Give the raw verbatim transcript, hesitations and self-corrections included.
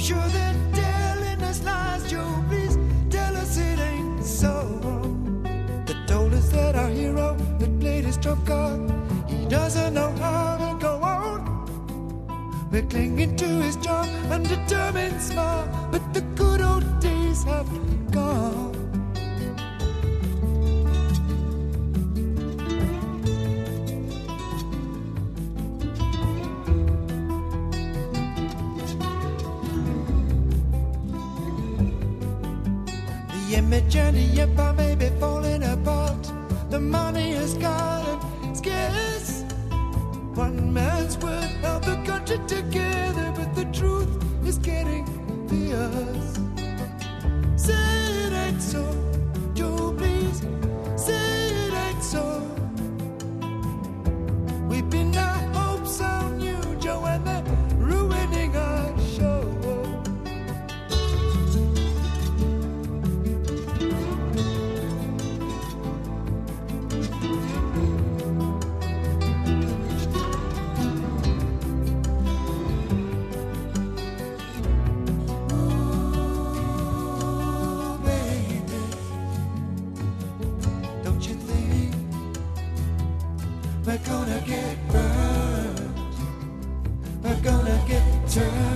sure they're telling us lies, Joe. Please tell us it ain't so. They told us that our hero that played his trump card, he doesn't know how to go on. We're clinging to his job, undetermined, smart, but the good old days have gone. The image and the empire may be falling apart. The money is gone and scarce. One man's word held the country together, but the truth is getting fierce. Say it ain't so, Joe, please. Say it ain't so. We've been our hopes on you, Joe, and they're ruining our show. We're gonna get burned. We're gonna get turned.